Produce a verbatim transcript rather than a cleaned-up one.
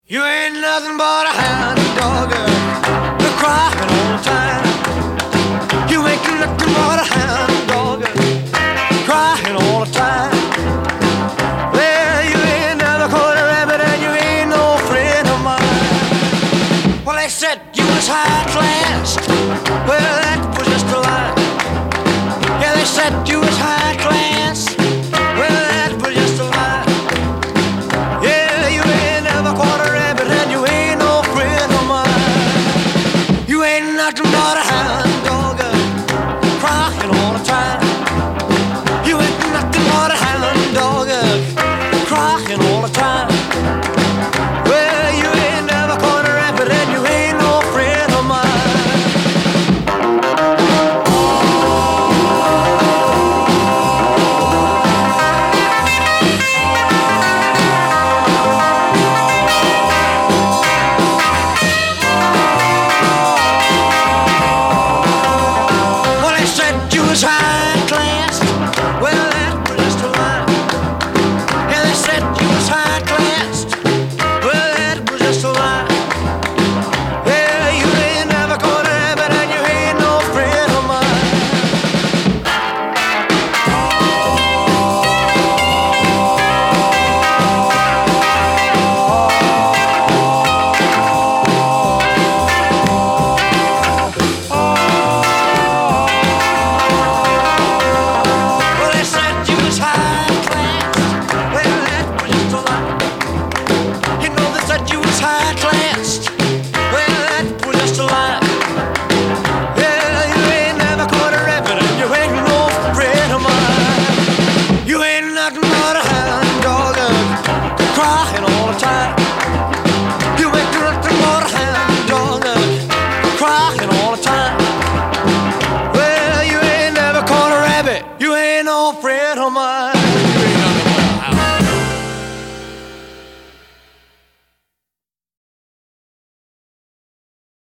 You ain't nothing but a hound dog, you're crying all the time. You ain't nothing but a hound dog, crying all the time. Well, you ain't never caught a rabbit and you ain't no friend of mine. Well, they said you was high class, well, that was just a lie. Yeah, they said you was high class, well, that was just a lie. Yeah, you ain't never caught a rabbit and you ain't no friend of mine. You ain't nothing but a hound dog, crying all the time. You ain't nothing but a hound dog, crying all the time. Well, you ain't never caught a rabbit and you ain't no friend of mine. Well, they said you was high class. Well, that was just a lie. Yeah, they said you was high class. Well, that was just a lie. Yeah, you ain't never caught a rabbit and you ain't no friend of mine. Well, they said you was high class. Well, that was just a lie. You know they said you was high class. Well, that was just a lie. Yeah, you ain't never caught a rabbit and you ain't no friend of mine. You ain't nothing but a hound dog, crying all the time. You ain't nothing but a hound dog, crying all the time. Well, you ain't never caught a rabbit, you ain't no friend of mine.